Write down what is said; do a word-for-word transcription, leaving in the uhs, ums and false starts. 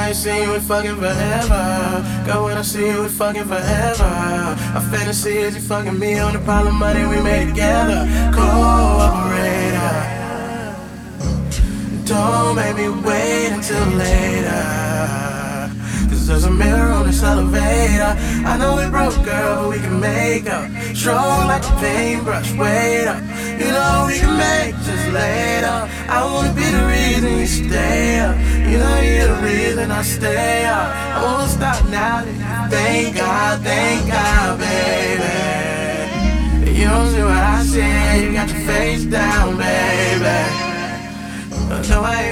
I ain't seen you in fucking forever. Girl, when I see you, it's fucking forever. My fantasy is you fucking me on the pile of money we made together. Co-operator. Don't make me wait until later. Cause there's a mirror on this elevator. I know we broke, girl, but we can make up. Strong like a paintbrush, wait up. You know we can make just later. I wanna be the reason you stay up. You know you're the reason I stay up. I won't stop now. Thank God, thank God, baby. You don't see what I see. You got your face down, baby. No, I ain't